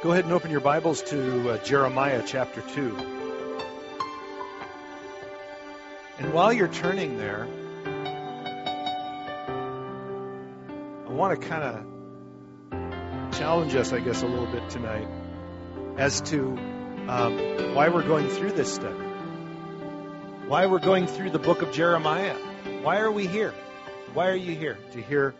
Go ahead and open your Bibles to Jeremiah chapter 2. And while you're turning there, I want to kind of challenge us, I guess, a little bit tonight as to why we're going through this study. Why we're going through the book of Jeremiah. Why are we here? Why are you here? To hear,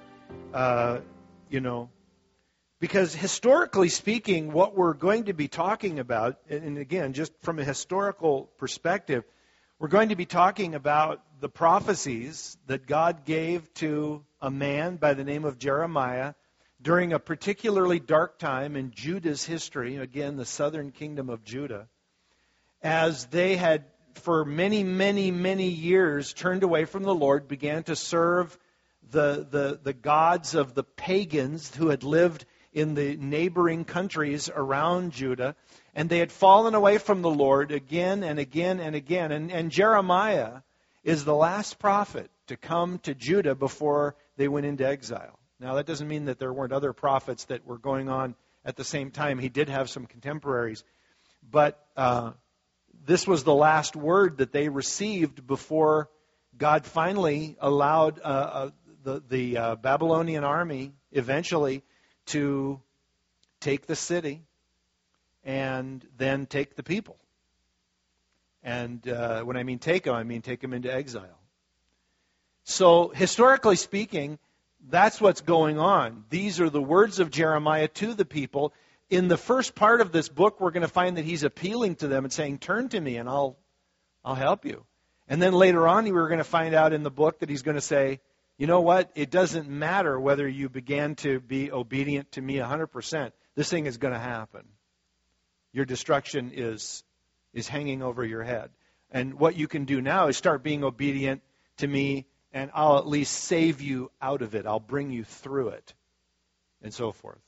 because historically speaking, what we're going to be talking about, and again, just from a historical perspective, we're going to be talking about the prophecies that God gave to a man by the name of Jeremiah during a particularly dark time in Judah's history, again, the southern kingdom of Judah, as they had for many, many, many years turned away from the Lord, began to serve the gods of the pagans who had lived in the neighboring countries around Judah, and they had fallen away from the Lord again and again and again. And Jeremiah is the last prophet to come to Judah before they went into exile. Now, that doesn't mean that there weren't other prophets that were going on at the same time. He did have some contemporaries, but this was the last word that they received before God finally allowed the Babylonian army eventually to take the city and then take the people. And when I mean take them, I mean take them into exile. So historically speaking, that's what's going on. These are the words of Jeremiah to the people. In the first part of this book, we're going to find that he's appealing to them and saying, turn to me and I'll help you. And then later on, we're going to find out in the book that he's going to say, you know what? It doesn't matter whether you began to be obedient to me 100%. This thing is going to happen. Your destruction is hanging over your head. And what you can do now is start being obedient to me, and I'll at least save you out of it. I'll bring you through it, and so forth.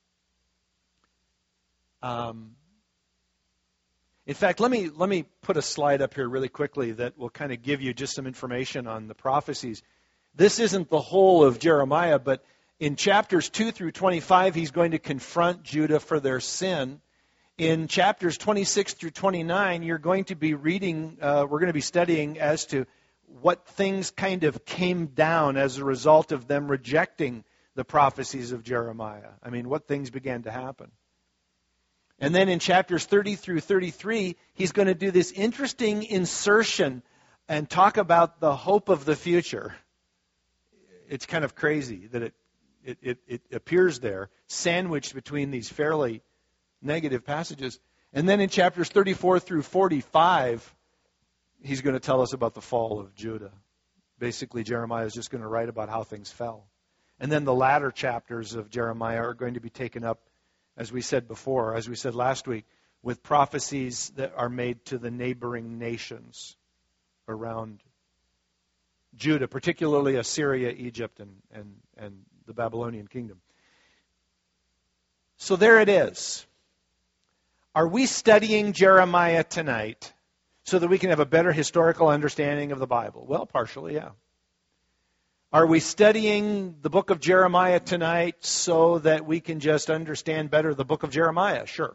In fact, let me put a slide up here really quickly that will kind of give you just some information on the prophecies. This isn't the whole of Jeremiah, but in chapters 2 through 25, he's going to confront Judah for their sin. In chapters 26 through 29, you're going to be reading, we're going to be studying as to what things kind of came down as a result of them rejecting the prophecies of Jeremiah. I mean, what things began to happen. And then in chapters 30 through 33, he's going to do this interesting insertion and talk about the hope of the future. It's kind of crazy that it appears there, sandwiched between these fairly negative passages. And then in chapters 34 through 45, he's going to tell us about the fall of Judah. Basically, Jeremiah is just going to write about how things fell. And then the latter chapters of Jeremiah are going to be taken up, as we said before, as we said last week, with prophecies that are made to the neighboring nations around Judah, particularly Assyria, Egypt, and the Babylonian kingdom. So there it is. Are we studying Jeremiah tonight so that we can have a better historical understanding of the Bible? Well, partially, yeah. Are we studying the book of Jeremiah tonight so that we can just understand better the book of Jeremiah? Sure.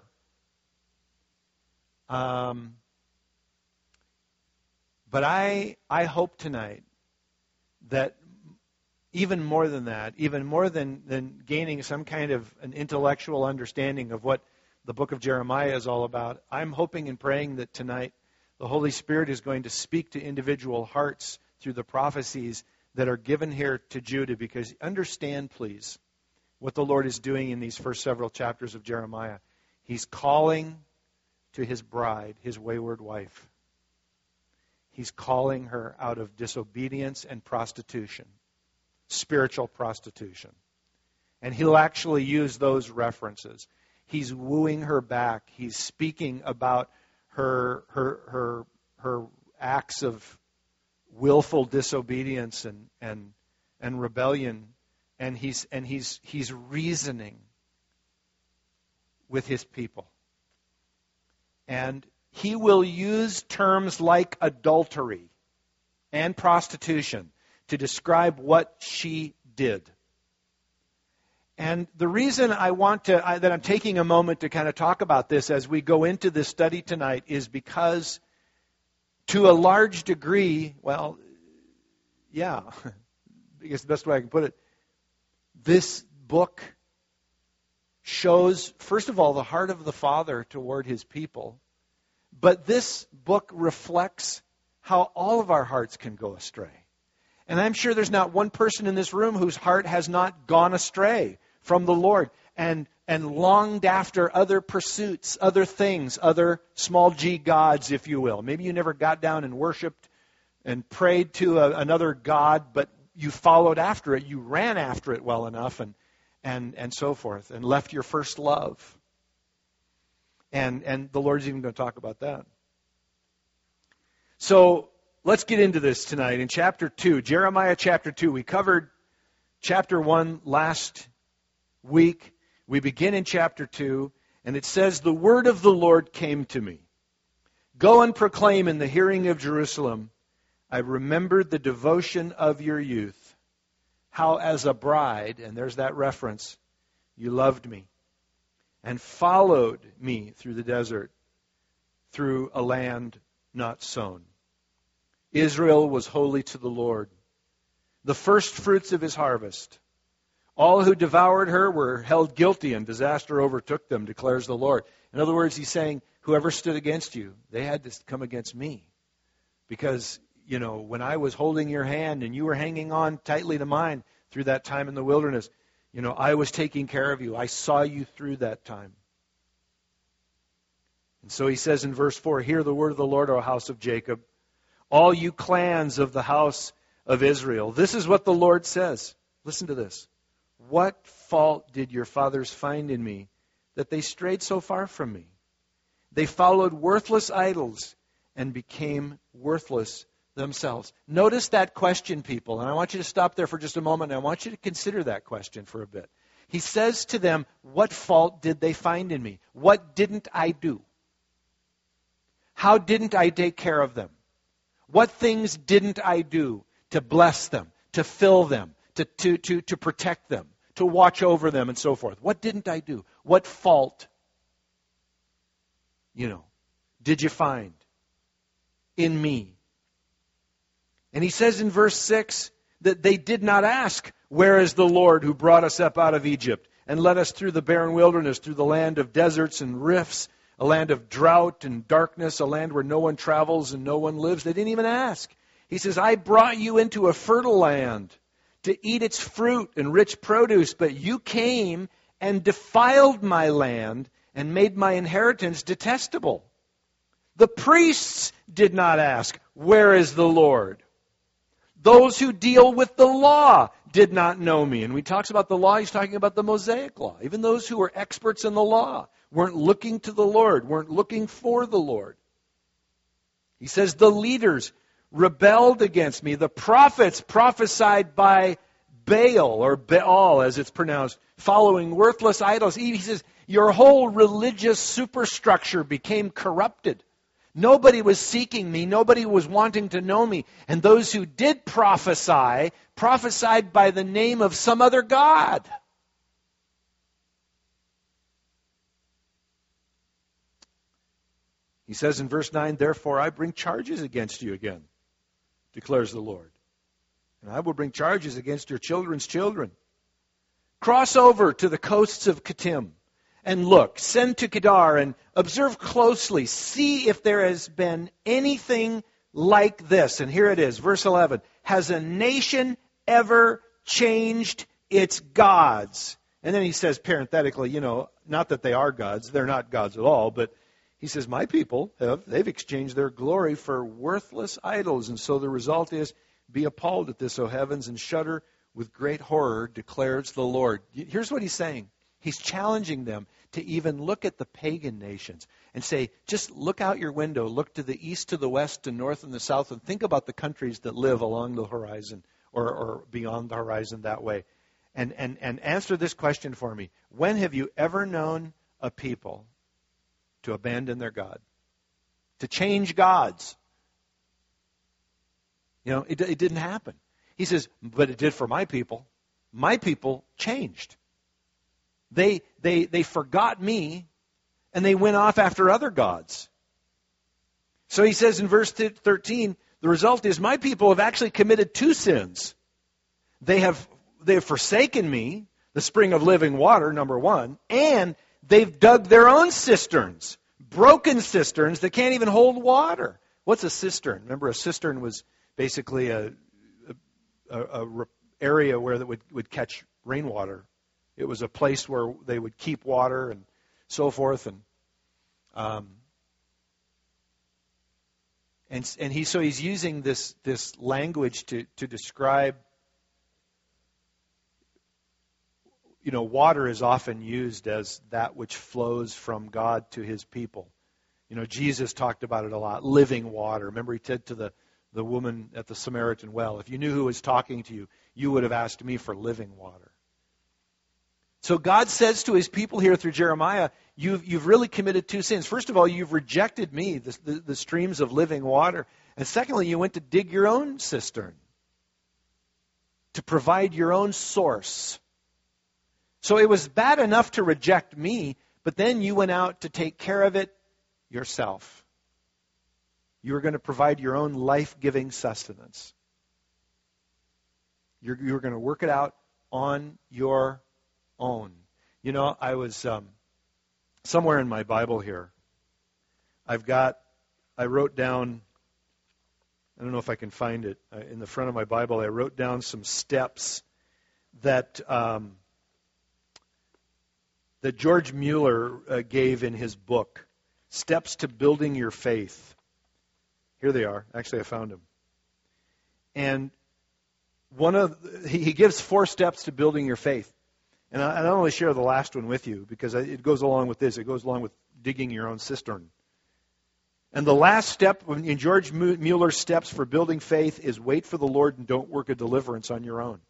But I hope tonight that even more than that, even more than gaining some kind of an intellectual understanding of what the book of Jeremiah is all about, I'm hoping and praying that tonight the Holy Spirit is going to speak to individual hearts through the prophecies that are given here to Judah, because understand, please, what the Lord is doing in these first several chapters of Jeremiah. He's calling to his bride, his wayward wife. He's calling her out of disobedience and prostitution, spiritual prostitution. And he'll actually use those references. He's wooing her back. He's speaking about her acts of willful disobedience and rebellion, and he's reasoning with his people. And he will use terms like adultery and prostitution to describe what she did. And the reason that I'm taking a moment to kind of talk about this as we go into this study tonight is because to a large degree, well, yeah, I guess the best way I can put it, this book shows, first of all, the heart of the Father toward His people. But this book reflects how all of our hearts can go astray. And I'm sure there's not one person in this room whose heart has not gone astray from the Lord and longed after other pursuits, other things, other small g gods, if you will. Maybe you never got down and worshiped and prayed to another god, but you followed after it. You ran after it well enough and so forth, and left your first love. And the Lord's even going to talk about that. So let's get into this tonight in chapter 2, Jeremiah chapter 2. We covered chapter 1 last week. We begin in chapter 2, and it says, "The word of the Lord came to me. Go and proclaim in the hearing of Jerusalem, I remembered the devotion of your youth, how as a bride," and there's that reference, "you loved me, and followed me through the desert, through a land not sown. Israel was holy to the Lord, the first fruits of his harvest. All who devoured her were held guilty, and disaster overtook them, declares the Lord." In other words, he's saying, whoever stood against you, they had to come against me. Because, when I was holding your hand and you were hanging on tightly to mine through that time in the wilderness, I was taking care of you. I saw you through that time. And so he says in verse 4, "Hear the word of the Lord, O house of Jacob, all you clans of the house of Israel. This is what the Lord says." Listen to this. "What fault did your fathers find in me that they strayed so far from me? They followed worthless idols and became worthless themselves." Notice that question, people, and I want you to stop there for just a moment, and I want you to consider that question for a bit. He says to them, what fault did they find in me? What didn't I do? How didn't I take care of them? What things didn't I do to bless them, to fill them, to protect them, to watch over them, and so forth? What didn't I do? What fault, did you find in me? And he says in verse 6 that they did not ask, "Where is the Lord who brought us up out of Egypt and led us through the barren wilderness, through the land of deserts and rifts, a land of drought and darkness, a land where no one travels and no one lives?" They didn't even ask. He says, "I brought you into a fertile land to eat its fruit and rich produce, but you came and defiled my land and made my inheritance detestable." The priests did not ask, "Where is the Lord?" Those who deal with the law did not know me. And when he talks about the law, he's talking about the Mosaic law. Even those who were experts in the law weren't looking to the Lord, weren't looking for the Lord. He says, "The leaders rebelled against me. The prophets prophesied by Baal, or Baal as it's pronounced, following worthless idols." He says, your whole religious superstructure became corrupted. Nobody was seeking me. Nobody was wanting to know me. And those who did prophesy, prophesied by the name of some other god. He says in verse 9, "Therefore I bring charges against you again, declares the Lord. And I will bring charges against your children's children. Cross over to the coasts of Kittim and look. Send to Kedar and observe closely. See if there has been anything like this." And here it is, verse 11. "Has a nation ever changed its gods?" And then he says parenthetically, not that they are gods. They're not gods at all. But he says, "My people they've exchanged their glory for worthless idols. And so the result is, be appalled at this, O heavens, and shudder with great horror, declares the Lord." Here's what he's saying. He's challenging them to even look at the pagan nations and say, just look out your window, look to the east, to the west, to north, and the south, and think about the countries that live along the horizon or beyond the horizon that way. And answer this question for me. When have you ever known a people to abandon their God? To change gods? It didn't happen. He says, but it did for my people. My people changed. They forgot me, and they went off after other gods. So he says in verse 13, the result is my people have actually committed two sins. They have forsaken me, the spring of living water, number one, and they've dug their own cisterns, broken cisterns that can't even hold water. What's a cistern? Remember, a cistern was basically a area where that would catch rainwater. It was a place where they would keep water and so forth. And he's using this language to describe. Water is often used as that which flows from God to his people. Jesus talked about it a lot, living water. Remember he said to the woman at the Samaritan well, if you knew who was talking to you, you would have asked me for living water. So God says to his people here through Jeremiah, you've really committed two sins. First of all, you've rejected me, the streams of living water. And secondly, you went to dig your own cistern, to provide your own source. So it was bad enough to reject me, but then you went out to take care of it yourself. You were going to provide your own life-giving sustenance. You were going to work it out on your own. I was somewhere in my Bible here. I wrote down, I don't know if I can find it, in the front of my Bible, I wrote down some steps that George Mueller gave in his book, Steps to Building Your Faith. Here they are. Actually, I found them. And he gives 4 steps to building your faith. And I only share the last one with you because it goes along with this. It goes along with digging your own cistern. And the last step in George Mueller's steps for building faith is wait for the Lord and don't work a deliverance on your own.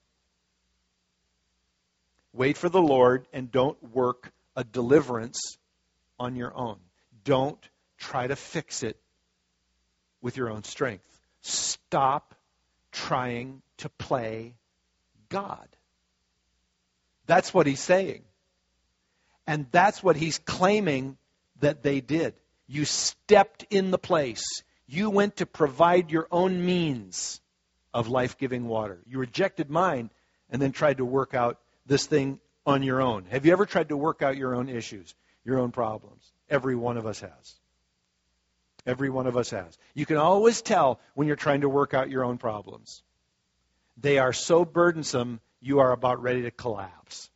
Wait for the Lord and don't work a deliverance on your own. Don't try to fix it with your own strength. Stop trying to play God. That's what he's saying. And that's what he's claiming that they did. You stepped in the place. You went to provide your own means of life-giving water. You rejected mine and then tried to work out this thing on your own. Have you ever tried to work out your own issues, your own problems? Every one of us has. Every one of us has. You can always tell when you're trying to work out your own problems. They are so burdensome, you are about ready to collapse.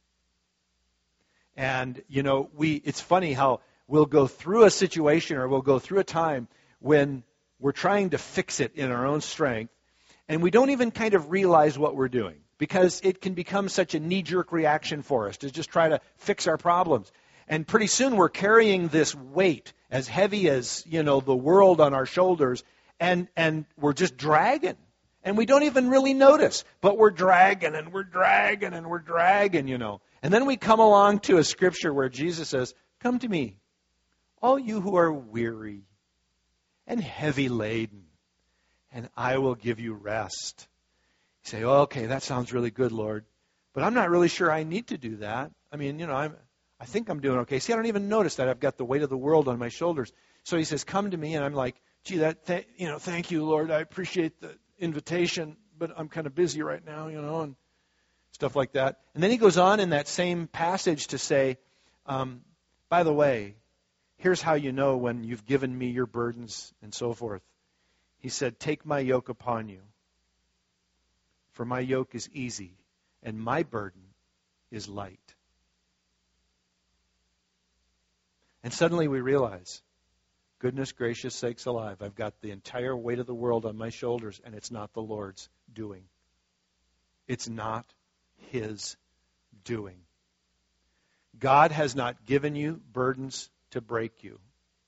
And, it's funny how we'll go through a situation or we'll go through a time when we're trying to fix it in our own strength, and we don't even kind of realize what we're doing because it can become such a knee-jerk reaction for us to just try to fix our problems. And pretty soon we're carrying this weight as heavy as, the world on our shoulders, and we're just dragging. And we don't even really notice, but we're dragging and we're dragging and we're dragging, And then we come along to a scripture where Jesus says, come to me, all you who are weary and heavy laden, and I will give you rest. You say, okay, that sounds really good, Lord, but I'm not really sure I need to do that. I mean, I think I'm doing okay. See, I don't even notice that I've got the weight of the world on my shoulders. So he says, come to me, and I'm like, gee, thank you, Lord. I appreciate the invitation, but I'm kind of busy right now, and stuff like that. And then he goes on in that same passage to say, by the way, here's how you know when you've given me your burdens and so forth. He said, take my yoke upon you, for my yoke is easy and my burden is light. And suddenly we realize, goodness gracious sakes alive, I've got the entire weight of the world on my shoulders, and it's not the Lord's doing. It's not His doing. God has not given you burdens to break you.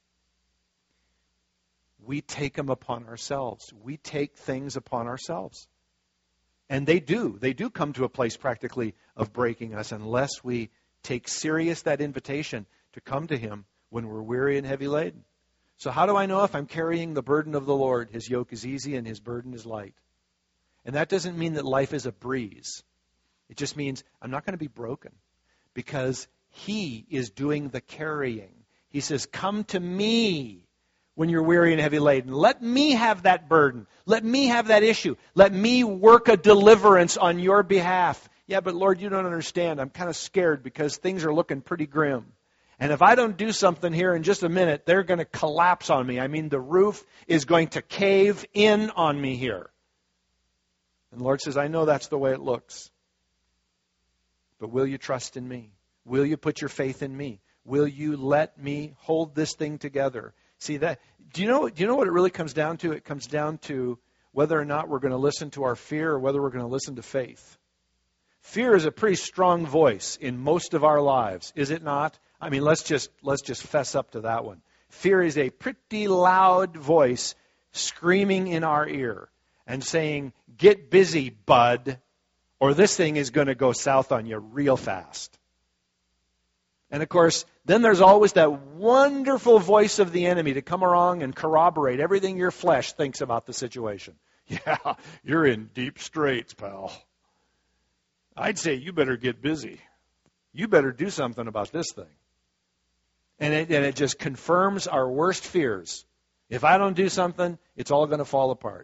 We take them upon ourselves. We take things upon ourselves. And they do come to a place practically of breaking us unless we take serious that invitation to come to Him when we're weary and heavy laden. So how do I know if I'm carrying the burden of the Lord? His yoke is easy and His burden is light. And that doesn't mean that life is a breeze. It just means I'm not going to be broken because He is doing the carrying. He says, come to me when you're weary and heavy laden. Let me have that burden. Let me have that issue. Let me work a deliverance on your behalf. Yeah, but Lord, you don't understand. I'm kind of scared because things are looking pretty grim. And if I don't do something here in just a minute, they're going to collapse on me. I mean, the roof is going to cave in on me here. And the Lord says, I know that's the way it looks. But will you trust in me? Will you put your faith in me? Will you let me hold this thing together? See that? Do you know what it really comes down to? It comes down to whether or not we're going to listen to our fear or whether we're going to listen to faith. Fear is a pretty strong voice in most of our lives, is it not? I mean, let's just fess up to that one. Fear is a pretty loud voice screaming in our ear and saying, get busy, bud, or this thing is going to go south on you real fast. And of course, then there's always that wonderful voice of the enemy to come along and corroborate everything your flesh thinks about the situation. Yeah, you're in deep straits, pal. I'd say you better get busy. You better do something about this thing. And it just confirms our worst fears. If I don't do something, it's all going to fall apart.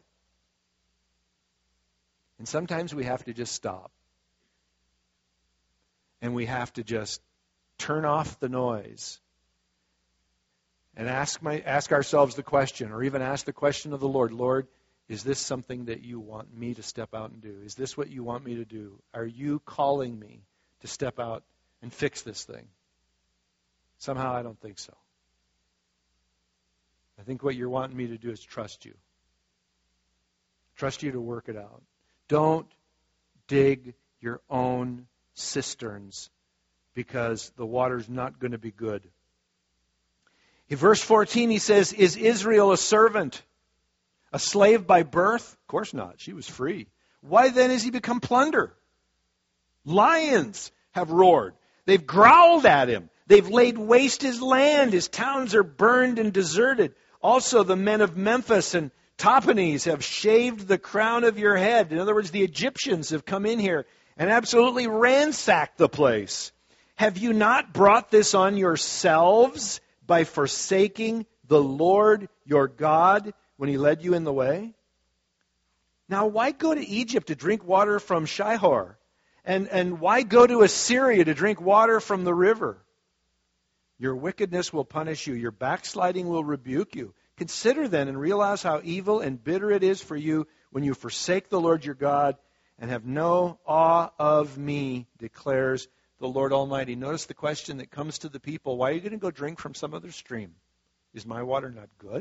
And sometimes we have to just stop. And we have to just turn off the noise and ask ourselves the question, or even ask the question of the Lord, Lord, is this something that you want me to step out and do? Is this what you want me to do? Are you calling me to step out and fix this thing? Somehow I don't think so. I think what you're wanting me to do is trust you. Trust you to work it out. Don't dig your own cisterns because the water's not going to be good. In verse 14 he says, is Israel a servant? A slave by birth? Of course not. She was free. Why then has he become plunder? Lions have roared. They've growled at him. They've laid waste his land. His towns are burned and deserted. Also the men of Memphis and Tahpanhes have shaved the crown of your head. In other words, the Egyptians have come in here and absolutely ransacked the place. Have you not brought this on yourselves by forsaking the Lord your God when he led you in the way? Now, why go to Egypt to drink water from Shihor? And why go to Assyria to drink water from the river? Your wickedness will punish you. Your backsliding will rebuke you. Consider then and realize how evil and bitter it is for you when you forsake the Lord your God and have no awe of me, declares the Lord Almighty. Notice the question that comes to the people. Why are you going to go drink from some other stream? Is my water not good?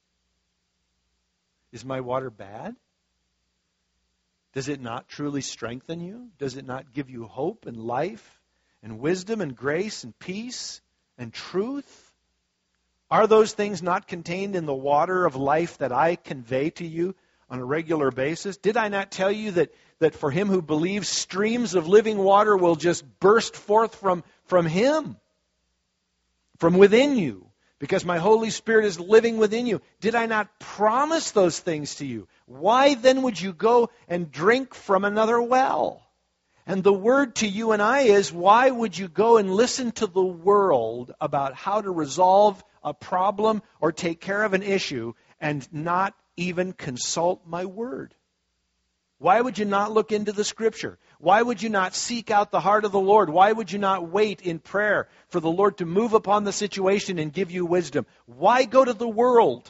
Is my water bad? Does it not truly strengthen you? Does it not give you hope and life and wisdom and grace and peace and truth? Are those things not contained in the water of life that I convey to you on a regular basis? Did I not tell you that for him who believes, streams of living water will just burst forth from him, from within you, because my Holy Spirit is living within you? Did I not promise those things to you? Why then would you go and drink from another well? And the word to you and I is, why would you go and listen to the world about how to resolve a problem or take care of an issue and not even consult my word? Why would you not look into the Scripture? Why would you not seek out the heart of the Lord? Why would you not wait in prayer for the Lord to move upon the situation and give you wisdom? Why go to the world?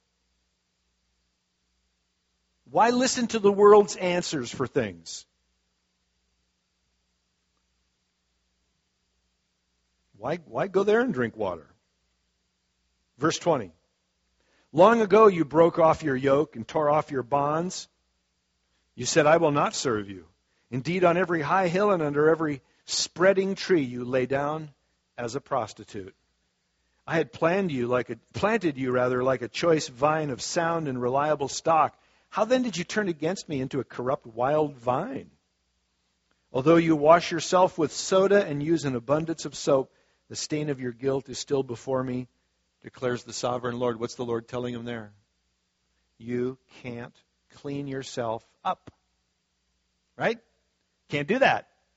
Why listen to the world's answers for things? Why go there and drink water? Verse 20. Long ago you broke off your yoke and tore off your bonds. You said, I will not serve you. Indeed, on every high hill and under every spreading tree you lay down as a prostitute. I had planted you like a choice vine of sound and reliable stock. How then did you turn against me into a corrupt wild vine? Although you wash yourself with soda and use an abundance of soap, the stain of your guilt is still before me, declares the sovereign Lord. What's the Lord telling him there? You can't clean yourself up. Right? Can't do that.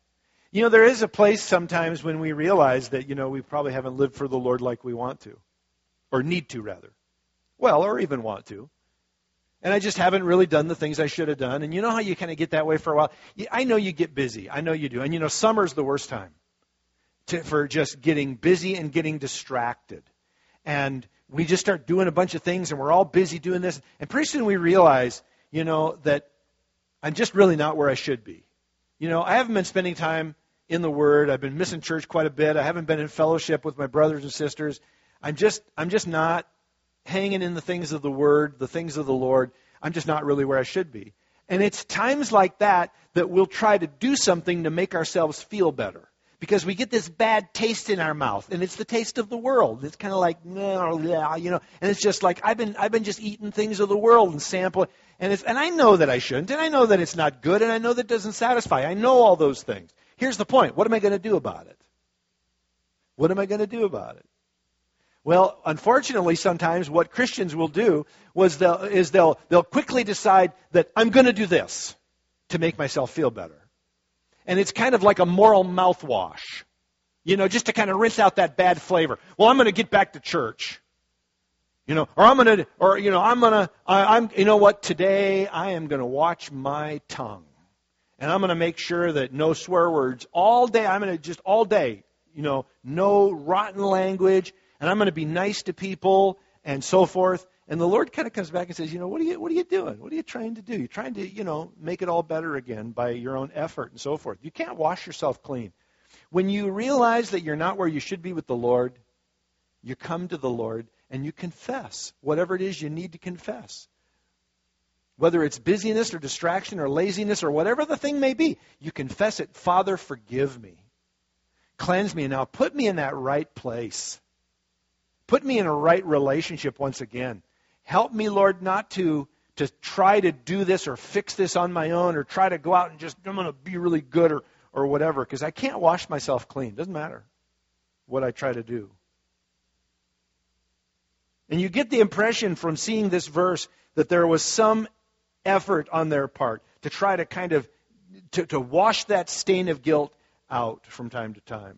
You know, there is a place sometimes when we realize that, we probably haven't lived for the Lord like we want to. Or need to, rather. Well, or even want to. And I just haven't really done the things I should have done. And you know how you kind of get that way for a while? I know you get busy. I know you do. And summer's the worst time for just getting busy and getting distracted. And we just start doing a bunch of things and we're all busy doing this. And pretty soon we realize, that I'm just really not where I should be. I haven't been spending time in the Word. I've been missing church quite a bit. I haven't been in fellowship with my brothers and sisters. I'm just not hanging in the things of the Word, the things of the Lord. I'm just not really where I should be. And it's times like that that we'll try to do something to make ourselves feel better. Because we get this bad taste in our mouth, and it's the taste of the world. It's kind of like, and it's just like, I've been just eating things of the world and sampling, and I know that I shouldn't, and I know that it's not good, and I know that it doesn't satisfy. I know all those things. Here's the point. What am I going to do about it? What am I going to do about it? Well, unfortunately, sometimes what Christians will do is they'll quickly decide that I'm going to do this to make myself feel better. And it's kind of like a moral mouthwash, just to kind of rinse out that bad flavor. Well, I'm going to get back to church, today I am going to watch my tongue. And I'm going to make sure that no swear words all day. I'm going to just all day, no rotten language. And I'm going to be nice to people and so forth. And the Lord kind of comes back and says, what are you doing? What are you trying to do? You're trying to, make it all better again by your own effort and so forth. You can't wash yourself clean. When you realize that you're not where you should be with the Lord, you come to the Lord and you confess whatever it is you need to confess. Whether it's busyness or distraction or laziness or whatever the thing may be, you confess it. Father, forgive me. Cleanse me, and now put me in that right place. Put me in a right relationship once again. Help me, Lord, not to try to do this or fix this on my own or try to go out and just, I'm going to be really good or whatever, because I can't wash myself clean. Doesn't matter what I try to do. And you get the impression from seeing this verse that there was some effort on their part to try to kind of to wash that stain of guilt out from time to time.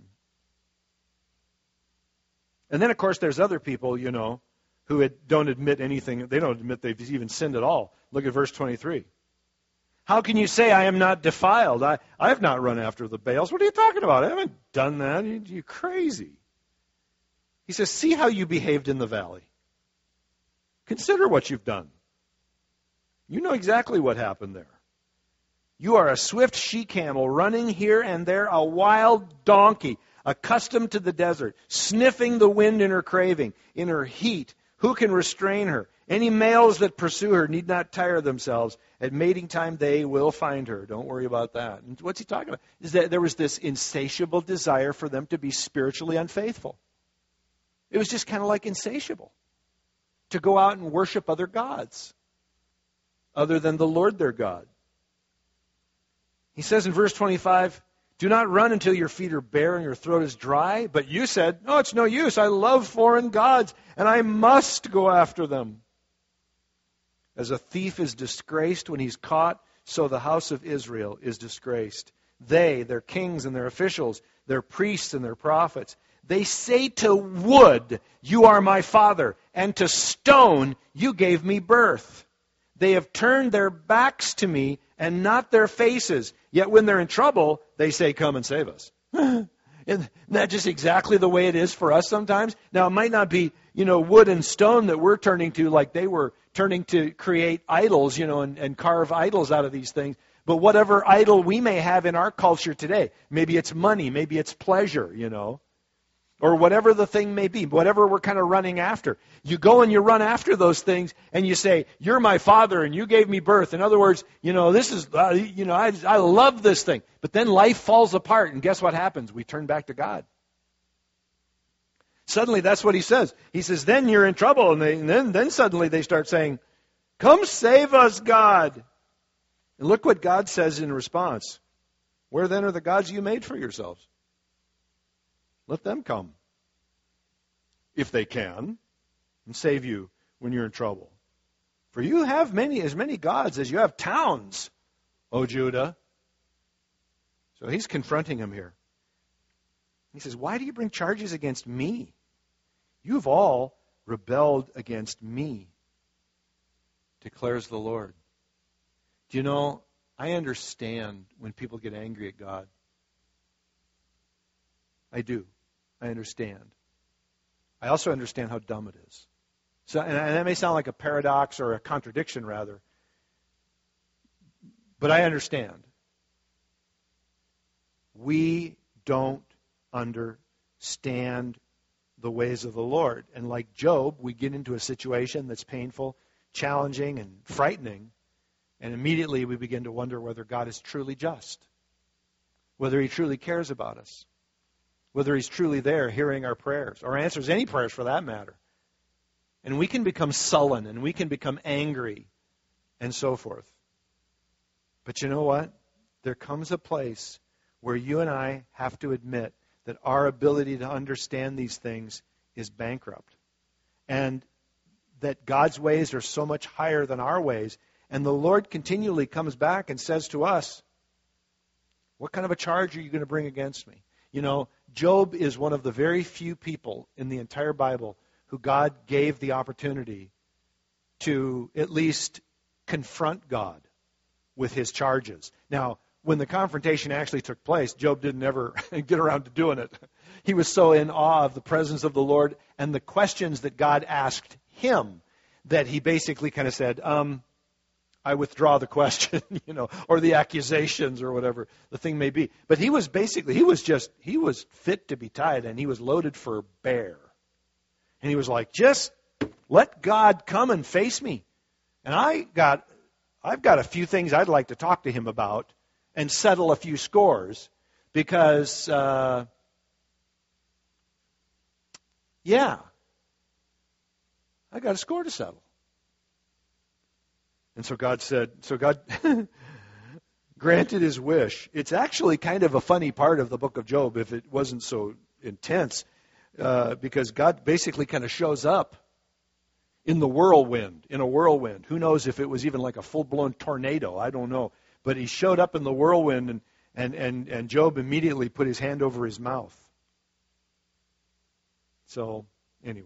And then, of course, there's other people, who don't admit anything. They don't admit they've even sinned at all. Look at verse 23. How can you say I am not defiled? I have not run after the Baals. What are you talking about? I haven't done that. You're crazy. He says, see how you behaved in the valley. Consider what you've done. You know exactly what happened there. You are a swift she-camel running here and there, a wild donkey, accustomed to the desert, sniffing the wind in her craving, in her heat. Who can restrain her? Any males that pursue her need not tire themselves. At mating time, they will find her. Don't worry about that. And what's he talking about? Is that there was this insatiable desire for them to be spiritually unfaithful. It was just kind of like insatiable to go out and worship other gods other than the Lord their God. He says in verse 25, do not run until your feet are bare and your throat is dry. But you said, no, it's no use. I love foreign gods, and I must go after them. As a thief is disgraced when he's caught, so the house of Israel is disgraced. They, their kings and their officials, their priests and their prophets, they say to wood, you are my father, and to stone, you gave me birth. They have turned their backs to me and not their faces. Yet when they're in trouble, they say, come and save us. Isn't that just exactly the way it is for us sometimes? Now, it might not be, wood and stone that we're turning to like they were turning to create idols, and carve idols out of these things. But whatever idol we may have in our culture today, maybe it's money, maybe it's pleasure, or whatever the thing may be, whatever we're kind of running after. You go and you run after those things and you say, you're my father and you gave me birth. In other words, this is, I love this thing. But then life falls apart and guess what happens? We turn back to God. Suddenly that's what he says. He says, then you're in trouble. And then suddenly they start saying, come save us, God. And look what God says in response. Where then are the gods you made for yourselves? Let them come, if they can, and save you when you're in trouble. For you have as many gods as you have towns, O Judah. So he's confronting him here. He says, why do you bring charges against me? You have all rebelled against me, declares the Lord. Do you know, I understand when people get angry at God. I do. I understand. I also understand how dumb it is. So, and that may sound like a paradox or a contradiction, rather. But I understand. We don't understand the ways of the Lord. And like Job, we get into a situation that's painful, challenging, and frightening. And immediately we begin to wonder whether God is truly just, whether He truly cares about us, whether He's truly there hearing our prayers, or answers any prayers for that matter. And we can become sullen, and we can become angry, and so forth. But you know what? There comes a place where you and I have to admit that our ability to understand these things is bankrupt. And that God's ways are so much higher than our ways. And the Lord continually comes back and says to us, what kind of a charge are you going to bring against me? You know, Job is one of the very few people in the entire Bible who God gave the opportunity to at least confront God with his charges. Now, when the confrontation actually took place, Job didn't ever get around to doing it. He was so in awe of the presence of the Lord and the questions that God asked him that he basically kind of said, I withdraw the question, or the accusations or whatever the thing may be. But he was fit to be tied, and he was loaded for bear. And he was like, just let God come and face me. And I've got a few things I'd like to talk to him about and settle a few scores because, I got a score to settle. And so God granted his wish. It's actually kind of a funny part of the book of Job if it wasn't so intense, because God basically kind of shows up in a whirlwind. Who knows if it was even like a full-blown tornado? I don't know. But he showed up in the whirlwind, and Job immediately put his hand over his mouth. So, anyway.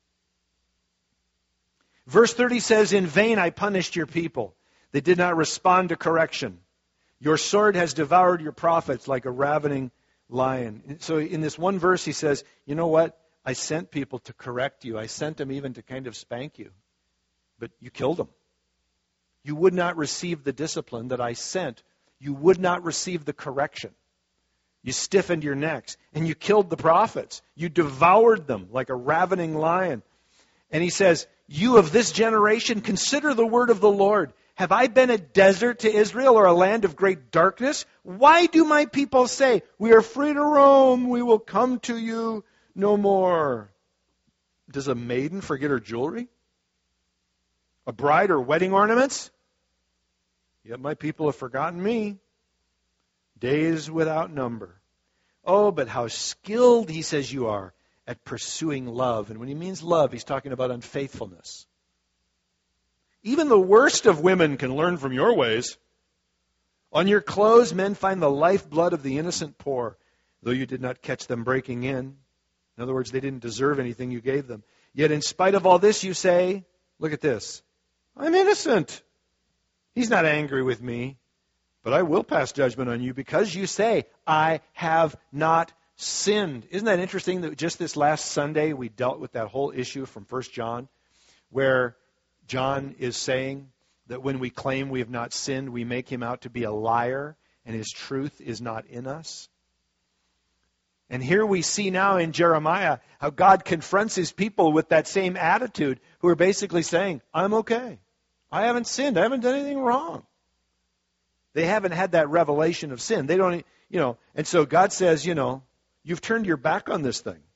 Verse 30 says, in vain I punished your people. They did not respond to correction. Your sword has devoured your prophets like a ravening lion. So in this one verse he says, you know what? I sent people to correct you. I sent them even to kind of spank you. But you killed them. You would not receive the discipline that I sent. You would not receive the correction. You stiffened your necks. And you killed the prophets. You devoured them like a ravening lion. And he says, you of this generation, consider the word of the Lord. Have I been a desert to Israel or a land of great darkness? Why do my people say, we are free to roam, we will come to you no more? Does a maiden forget her jewelry? A bride her wedding ornaments? Yet my people have forgotten me. Days without number. Oh, but how skilled, he says, you are at pursuing love. And when he means love, he's talking about unfaithfulness. Even the worst of women can learn from your ways. On your clothes, men find the lifeblood of the innocent poor, though you did not catch them breaking in. In other words, they didn't deserve anything you gave them. Yet in spite of all this, you say, look at this, I'm innocent. He's not angry with me, but I will pass judgment on you because you say, I have not sinned. Isn't that interesting that just this last Sunday we dealt with that whole issue from 1 John, where John is saying that when we claim we have not sinned, we make him out to be a liar, and his truth is not in us. And here we see now in Jeremiah how God confronts his people with that same attitude, who are basically saying, I'm okay. I haven't sinned. I haven't done anything wrong. They haven't had that revelation of sin. They don't, and so God says, you've turned your back on this thing.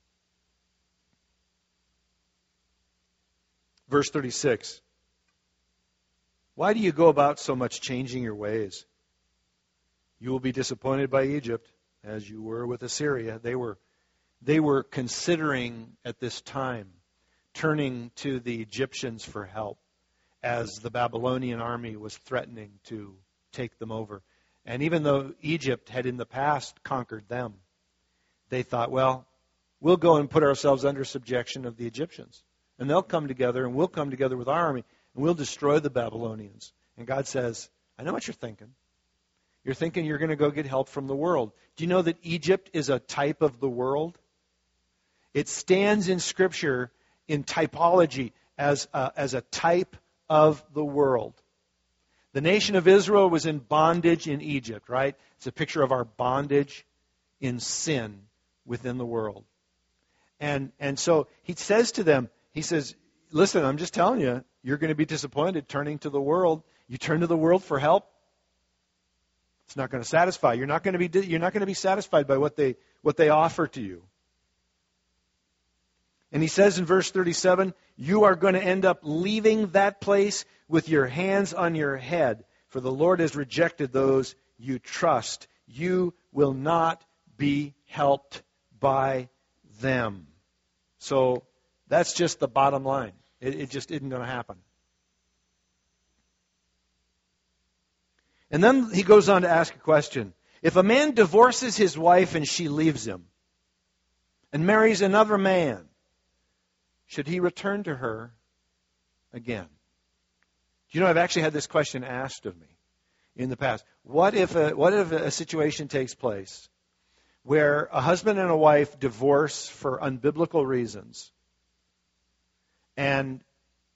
Verse 36. Why do you go about so much changing your ways? You will be disappointed by Egypt, as you were with Assyria. They were considering at this time turning to the Egyptians for help as the Babylonian army was threatening to take them over. And even though Egypt had in the past conquered them, they thought, well, we'll go and put ourselves under subjection of the Egyptians. And they'll come together, and we'll come together with our army, and we'll destroy the Babylonians. And God says, I know what you're thinking. You're thinking you're going to go get help from the world. Do you know that Egypt is a type of the world? It stands in Scripture, in typology, as a type of the world. The nation of Israel was in bondage in Egypt, right? It's a picture of our bondage in sin within the world. And so he says to them, he says, listen, I'm just telling you, you're going to be disappointed turning to the world. You turn to the world for help, it's not going to satisfy. You're not going to be satisfied by what they offer to you. And he says in verse 37, you are going to end up leaving that place with your hands on your head, for the Lord has rejected those you trust. You will not be helped by them. So that's just the bottom line. It just isn't going to happen. And then he goes on to ask a question. If a man divorces his wife and she leaves him and marries another man, should he return to her again? Do you know, I've actually had this question asked of me in the past. What if a situation takes place where a husband and a wife divorce for unbiblical reasons, and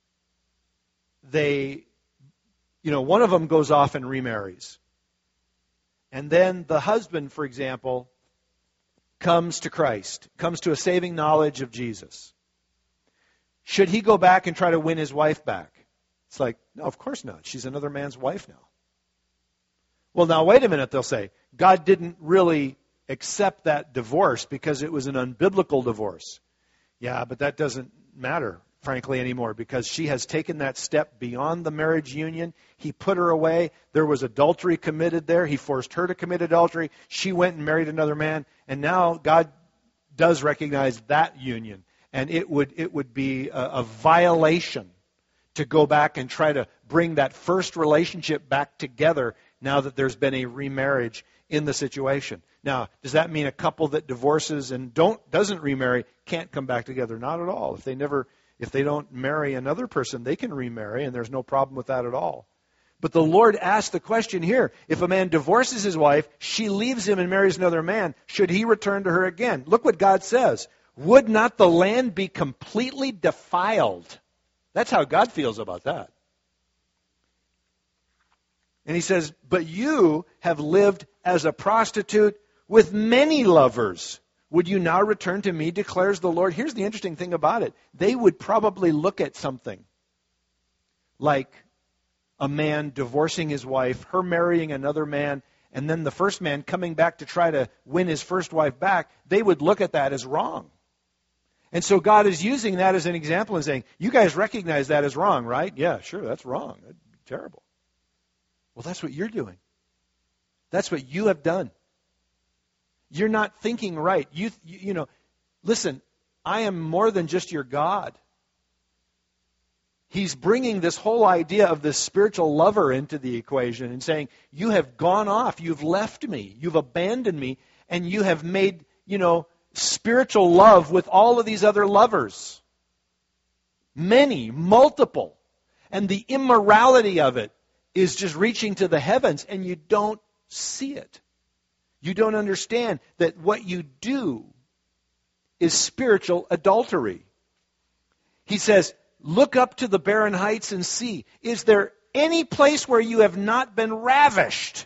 they, one of them goes off and remarries, and then the husband, for example, comes to Christ, comes to a saving knowledge of Jesus? Should he go back and try to win his wife back? It's like, no, of course not. She's another man's wife now. Well, now, wait a minute, they'll say. God didn't really accept that divorce because it was an unbiblical divorce. Yeah, but that doesn't matter, frankly, anymore, because she has taken that step beyond the marriage union. He put her away. There was adultery committed there. He forced her to commit adultery. She went and married another man. And now God does recognize that union. And it would be a violation to go back and try to bring that first relationship back together now that there's been a remarriage in the situation. Now, does that mean a couple that divorces and doesn't remarry can't come back together? Not at all. If they don't marry another person, they can remarry, and there's no problem with that at all. But the Lord asked the question here, if a man divorces his wife, she leaves him and marries another man, should he return to her again? Look what God says. Would not the land be completely defiled? That's how God feels about that. And he says, but you have lived as a prostitute with many lovers. Would you now return to me, declares the Lord? Here's the interesting thing about it. They would probably look at something like a man divorcing his wife, her marrying another man, and then the first man coming back to try to win his first wife back. They would look at that as wrong. And so God is using that as an example and saying, you guys recognize that as wrong, right? Yeah, sure, that's wrong. That'd be terrible. Well, that's what you're doing. That's what you have done. You're not thinking right. Listen, I am more than just your God. He's bringing this whole idea of this spiritual lover into the equation and saying, you have gone off, you've left me, you've abandoned me, and you have made, spiritual love with all of these other lovers. Many, multiple. And the immorality of it is just reaching to the heavens, and you don't see it. You don't understand that what you do is spiritual adultery. He says, look up to the barren heights and see, is there any place where you have not been ravished?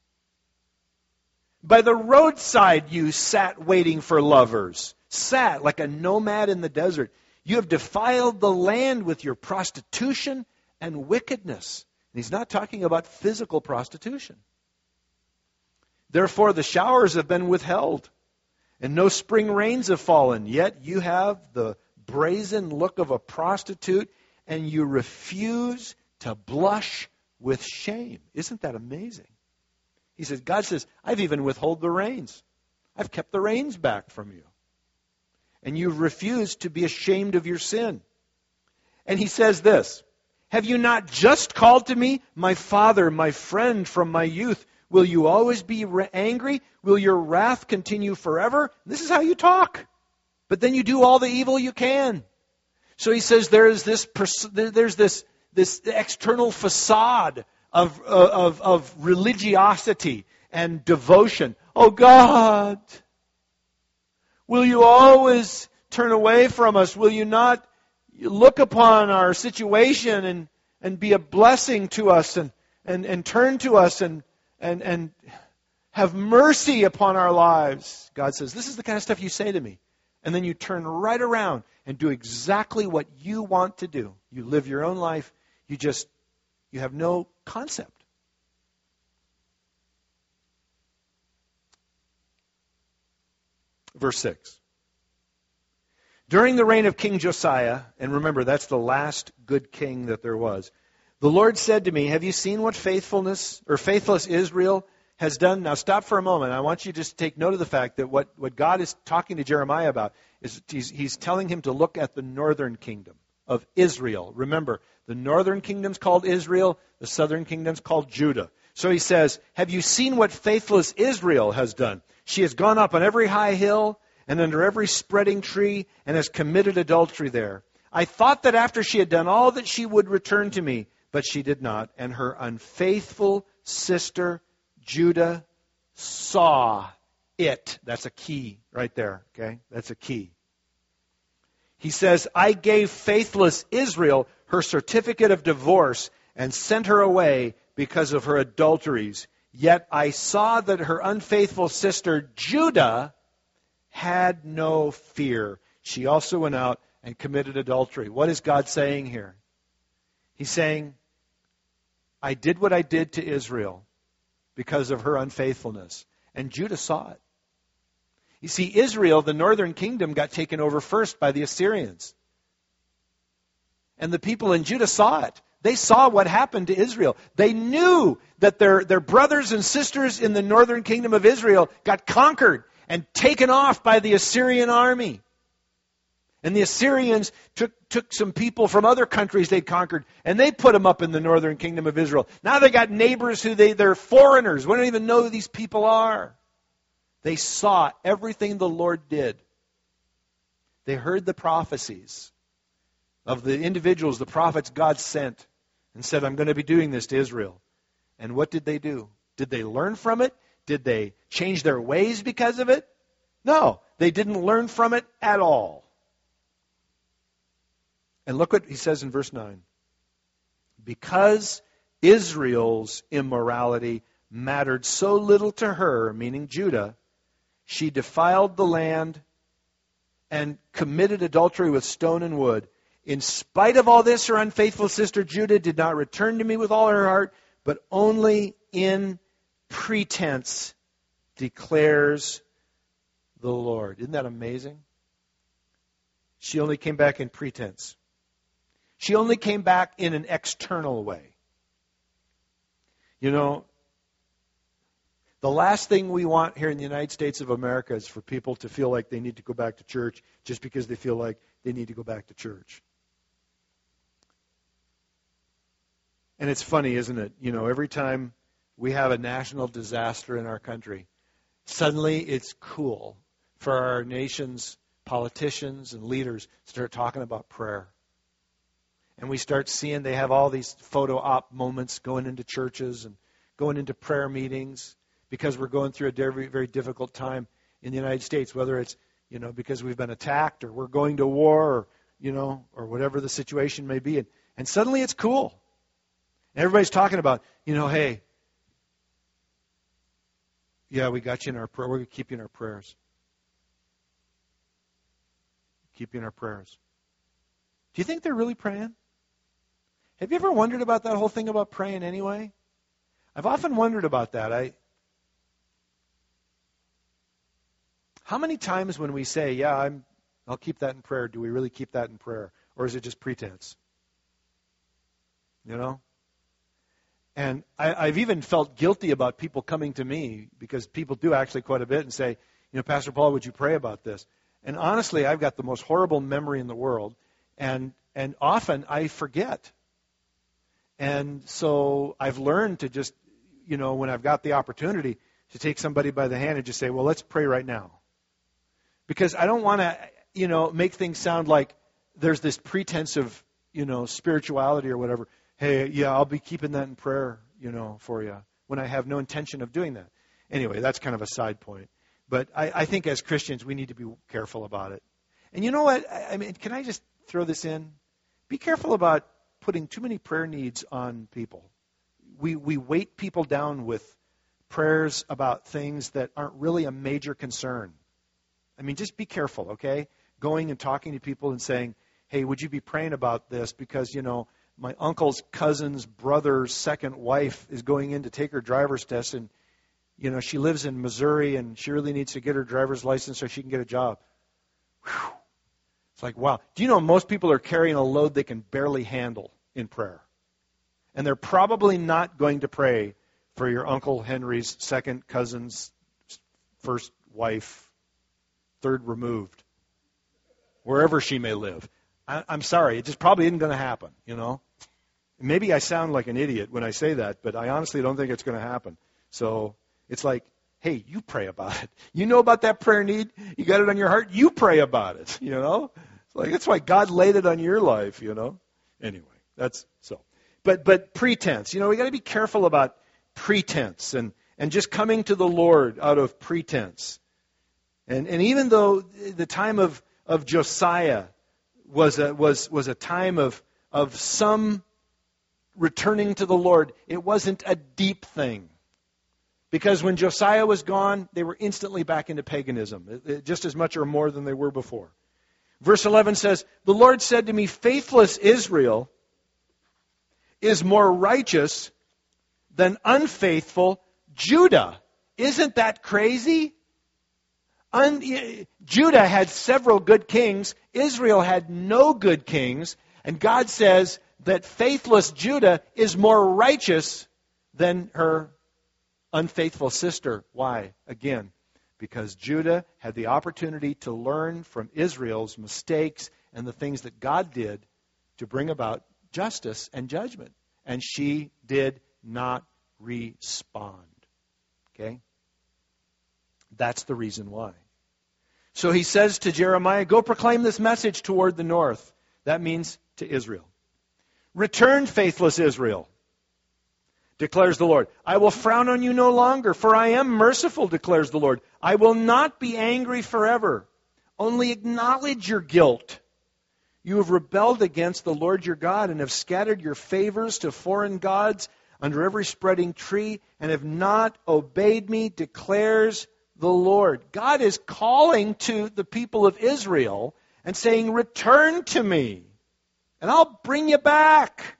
By the roadside you sat waiting for lovers, sat like a nomad in the desert. You have defiled the land with your prostitution and wickedness. And he's not talking about physical prostitution. Therefore the showers have been withheld, and no spring rains have fallen. Yet you have the brazen look of a prostitute, and you refuse to blush with shame. Isn't that amazing? He says, God says, I've even withheld the rains. I've kept the rains back from you. And you refuse to be ashamed of your sin. And he says this, have you not just called to me, my father, my friend from my youth? Will you always be angry? Will your wrath continue forever? This is how you talk. But then you do all the evil you can. So he says there's this external facade of religiosity and devotion. Oh God, will you always turn away from us? Will you not look upon our situation and be a blessing to us and turn to us and have mercy upon our lives? God says, this is the kind of stuff you say to me. And then you turn right around and do exactly what you want to do. You live your own life. You have no concept. Verse 6. During the reign of King Josiah, and remember, that's the last good king that there was, the Lord said to me, have you seen what faithless Israel has done? Now stop for a moment. I want you to just take note of the fact that what God is talking to Jeremiah about is he's telling him to look at the northern kingdom of Israel. Remember, the northern kingdom's called Israel, the southern kingdom's called Judah. So he says, have you seen what faithless Israel has done? She has gone up on every high hill and under every spreading tree and has committed adultery there. I thought that after she had done all that she would return to me, but she did not. And her unfaithful sister Judah saw it. That's a key right there, okay? That's a key. He says, I gave faithless Israel her certificate of divorce and sent her away because of her adulteries. Yet I saw that her unfaithful sister Judah had no fear. She also went out and committed adultery. What is God saying here? He's saying, I did what I did to Israel because of her unfaithfulness. And Judah saw it. You see, Israel, the northern kingdom, got taken over first by the Assyrians. And the people in Judah saw it. They saw what happened to Israel. They knew that their brothers and sisters in the northern kingdom of Israel got conquered and taken off by the Assyrian army. And the Assyrians took some people from other countries they'd conquered, and they put them up in the northern kingdom of Israel. Now they got neighbors they're foreigners. We don't even know who these people are. They saw everything the Lord did. They heard the prophecies of the individuals, the prophets God sent, and said, I'm going to be doing this to Israel. And what did they do? Did they learn from it? Did they change their ways because of it? No, they didn't learn from it at all. And look what he says in verse 9. Because Israel's immorality mattered so little to her, meaning Judah, she defiled the land and committed adultery with stone and wood. In spite of all this, her unfaithful sister Judah did not return to me with all her heart, but only in pretense, declares the Lord. Isn't that amazing? She only came back in pretense. She only came back in an external way. You know, the last thing we want here in the United States of America is for people to feel like they need to go back to church just because they feel like they need to go back to church. And it's funny, isn't it? You know, every time we have a national disaster in our country, suddenly it's cool for our nation's politicians and leaders to start talking about prayer. And we start seeing they have all these photo op moments going into churches and going into prayer meetings because we're going through a very, very difficult time in the United States, whether it's, you know, because we've been attacked or we're going to war or, you know, or whatever the situation may be. And suddenly it's cool. And everybody's talking about, you know, hey, yeah, we got you in our prayer. We're going to keep you in our prayers. Keep you in our prayers. Do you think they're really praying? Have you ever wondered about that whole thing about praying anyway? I've often wondered about that. How many times when we say, yeah, I'll keep that in prayer, do we really keep that in prayer? Or is it just pretense? You know? And I've even felt guilty about people coming to me because people do actually quite a bit and say, you know, Pastor Paul, would you pray about this? And honestly, I've got the most horrible memory in the world. And often I forget. And so I've learned to just, when I've got the opportunity to take somebody by the hand and just say, well, let's pray right now. Because I don't want to, make things sound like there's this pretense of, spirituality or whatever. Hey, yeah, I'll be keeping that in prayer, for you, when I have no intention of doing that. Anyway, that's kind of a side point. But I think as Christians, we need to be careful about it. And you know what? Can I just throw this in? Be careful about putting too many prayer needs on people. We weight people down with prayers about things that aren't really a major concern. Just be careful, okay? Going and talking to people and saying, hey, would you be praying about this? Because, my uncle's cousin's brother's second wife is going in to take her driver's test, and, she lives in Missouri, and she really needs to get her driver's license so she can get a job. Whew. It's like, wow. Do you know most people are carrying a load they can barely handle in prayer? And they're probably not going to pray for your Uncle Henry's second cousin's first wife, third removed, wherever she may live. I'm sorry, it just probably isn't going to happen, Maybe I sound like an idiot when I say that, but I honestly don't think it's going to happen. So it's like, hey, you pray about it. You know about that prayer need? You got it on your heart? You pray about it, It's like, that's why God laid it on your life, Anyway, that's so. But pretense, we got to be careful about pretense and just coming to the Lord out of pretense. And even though the time of Josiah was a time of some returning to the Lord, it wasn't a deep thing. Because when Josiah was gone, they were instantly back into paganism, just as much or more than they were before. Verse 11 says, the Lord said to me, faithless Israel is more righteous than unfaithful Judah. Isn't that crazy? Judah had several good kings. Israel had no good kings. And God says that faithless Judah is more righteous than her unfaithful sister. Why? Again, because Judah had the opportunity to learn from Israel's mistakes and the things that God did to bring about justice and judgment. And she did not respond. Okay? That's the reason why. So he says to Jeremiah, go proclaim this message toward the north. That means to Israel. Return, faithless Israel, declares the Lord. I will frown on you no longer, for I am merciful, declares the Lord. I will not be angry forever. Only acknowledge your guilt. You have rebelled against the Lord your God and have scattered your favors to foreign gods under every spreading tree and have not obeyed me, declares the Lord. God is calling to the people of Israel and saying, return to me, and I'll bring you back.